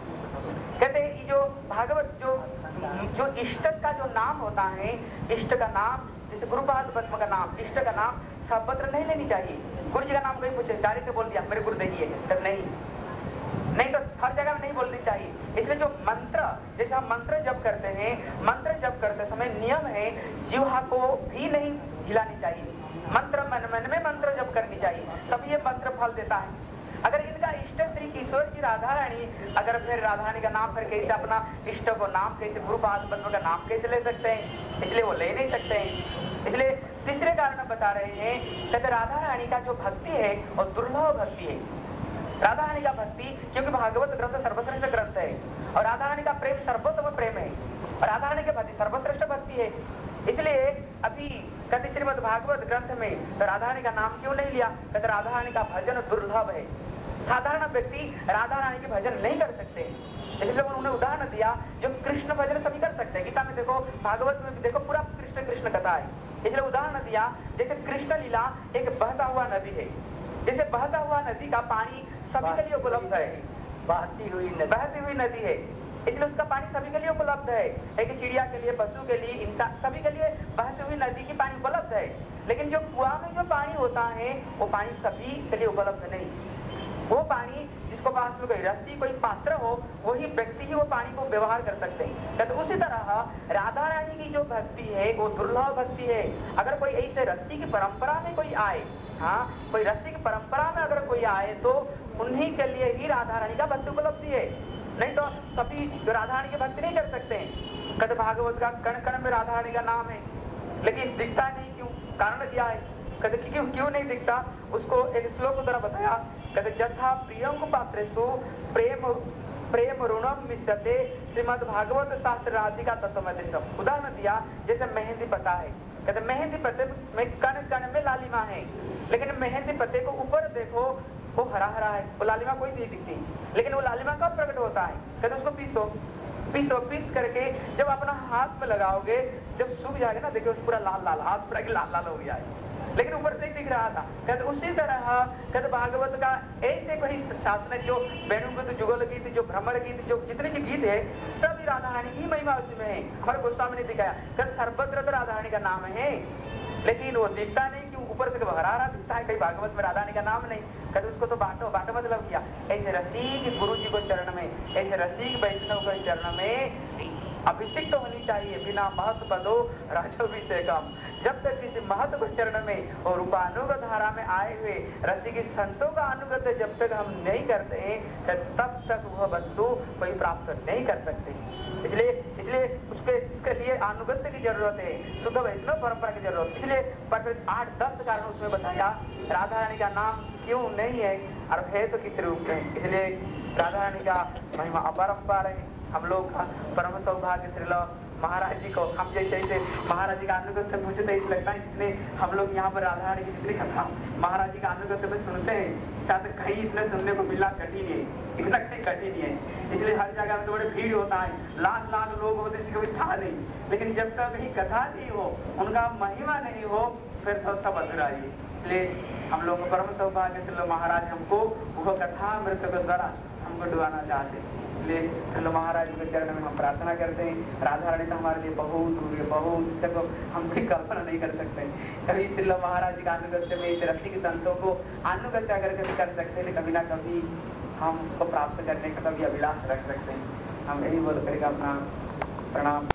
कहते जो भागवत जो जो इष्ट का जो नाम होता है, इष्ट का नाम जैसे गुरुपाद पद्म का नाम, इष्ट का नाम सर्वत्र नहीं लेनी चाहिए। गुरु जी का नाम कहीं पूछे डायरेक्ट से बोल दिया मेरे गुरु देखिए, तो नहीं नहीं तो हर जगह में नहीं बोलनी चाहिए। इसलिए जो मंत्र, जैसे हम मंत्र जप करते हैं, मंत्र जप करते समय नियम है जीवा को भी नहीं हिलानी चाहिए। मंत्र मन मन में मंत्र जप करनी चाहिए, तभी ये मंत्र फल देता है। अगर इनका इष्ट श्री किशोर की राधा रानी, अगर फिर राधा रानी का नाम फिर कैसे अपना इष्ट को नाम कैसे गुरुपाद पद्म का नाम कैसे ले सकते हैं? इसलिए वो ले नहीं सकते हैं। इसलिए तीसरे कारण बता रहे हैं, कहते राधा रानी का जो भक्ति है वो दुर्लभ भक्ति है। राधा रानी का भक्ति, क्योंकि भागवत ग्रंथ सर्वश्रेष्ठ ग्रंथ है और राधा रानी का प्रेम सर्वोत्तम प्रेम है और राधा रानी की भक्ति सर्वश्रेष्ठ भक्ति है। इसलिए अभी कहते श्रीमद् भागवत ग्रंथ में तो राधा रानी का नाम क्यों नहीं लिया? कहते राधा रानी का भजन दुर्लभ है, साधारण व्यक्ति राधा रानी के भजन नहीं कर सकते। इसलिए उन्होंने उदाहरण दिया जो कृष्ण भजन सभी कर सकते हैं। गीता में देखो, भागवत में भी देखो, पूरा कृष्ण कृष्ण कथा है। इसलिए उदाहरण दिया जैसे कृष्ण लीला एक बहता हुआ नदी है, जैसे बहता हुआ नदी का पानी सभी के लिए उपलब्ध है, बहती हुई बहती हुई नदी है, इसलिए उसका पानी सभी के लिए उपलब्ध है। एक चिड़िया के लिए, पशु के लिए, इंसान सभी के लिए बहती हुई नदी की पानी उपलब्ध है। लेकिन जो कुआं में जो पानी होता है वो पानी सभी के लिए उपलब्ध नहीं। वो पानी जिसको पास में कोई रस्सी कोई पात्र हो वही व्यक्ति ही वो पानी को व्यवहार कर सकते हैं। तो उसी तरह राधा रानी की जो भक्ति है वो दुर्लभ भक्ति है। अगर कोई ऐसे रस्सी की परंपरा में कोई आए, हाँ कोई रस्सी की परंपरा में अगर कोई आए तो उन्हीं के लिए ही राधा रानी का भक्ति उपलब्धि है, नहीं तो सभी जो राधा रानी की भक्ति नहीं कर सकते हैं। कहते भागवत का कण कण में राधा रानी का नाम है लेकिन दिखता नहीं, क्यों? कारण क्या है? कहते क्यों क्यों नहीं दिखता? उसको एक श्लोक द्वारा बताया। कहते जथा प्रियंक पात्रेषु प्रेम प्रेम ऋणम मिश्यते श्रीमद् भागवत शास्त्र राधिका तत्वमध्यम। उदाहरण दिया जैसे मेहंदी पता है, कहते मेहंदी पत्ते में कण कण में लालिमा है, लेकिन मेहंदी पत्ते को ऊपर देखो वो हरा हरा है, वो लालिमा कोई नहीं दिखती, लेकिन वो लालिमा कब प्रकट होता है? कहते उसको पीसो पीसो पीस करके जब अपना हाथ में लगाओगे, जब सूख जाएगा ना, देखो पूरा लाल लाल, हाथ पूरा लाल लाल हो गया है, लेकिन ऊपर से दिख रहा था। कहते उसी तरह कहते भागवत का ऐसे कोई शास्त्र जो वेणुगीत, जुगल गीत, जो भ्रमर गीत, जो जितने भी गीत है सभी राधा रानी की महिमा उसमें है। हमारे गोस्वामी ने दिखाया कहते सर्वत्र तो राधा रानी का नाम है लेकिन वो दिखता नहीं, क्यों? ऊपर से हरा हरा दिखता है, कहीं भागवत में राधा रानी का नाम नहीं। कहते उसको तो बांटो बांटो मतलब किया। ऐसे रसिक गुरु जी को चरण में, ऐसे रसिक वैष्णव के चरण में अभिषिक्त होनी चाहिए बिना महत्व पदो राजोभिषेकम। जब तक किसी महत्व चरण में और रूपानुग धारा में आए हुए रसिक संतों का अनुगत जब तक हम नहीं करते हैं तब तक वह वस्तु कोई प्राप्त नहीं कर सकते। इसलिए इसलिए उसके उसके लिए अनुगत्य की जरूरत है, शुद्ध वैष्णव परंपरा की जरूरत है। इसलिए आठ दस कारण उसमें बताया राधा रानी का नाम क्यों नहीं है और है तो किस रूप में। इसलिए राधा रानी का महिमा अपरंपार है। हम लोग का परम सौभाग्य श्रील महाराज जी को, हम जैसे जैसे महाराज जी का अनुगत्य मुझे तो लगता है जितने हम लोग यहाँ पर राधा रानी की जितनी कथा महाराज जी का अनुगत्य में सुनते हैं शायद कहीं इतना सुनने को मिलना कठिन है, इतना कहीं कठिन है। इसलिए हर जगह में तो बड़े भीड़ होता है, लाख लाख लोग होते इसकी कोई था नहीं, लेकिन जब तक कहीं कथा नहीं हो, उनका महिमा नहीं हो, फिर तो सब अधूरा ही। इसलिए हम लोग को परम सौभाग्य श्रील महाराज हमको वो कथा मृत्यु के द्वारा हमको डुबाना चाहते हैं। इसलिए श्रील महाराज के चरण में हम प्रार्थना करते हैं। राधा रानी तो हमारे लिए बहुत दूर है, बहुत तक हम कोई कल्पना नहीं कर सकते। कभी श्रील महाराज जी का अनुगत्य में इस रसिक संतों को अनुगत्य अगर कभी कर सकते हैं, कभी ना कभी हम उसको प्राप्त करने का कभी अभिलाष रख सकते हैं। हम यही बोल करके अपना प्रणाम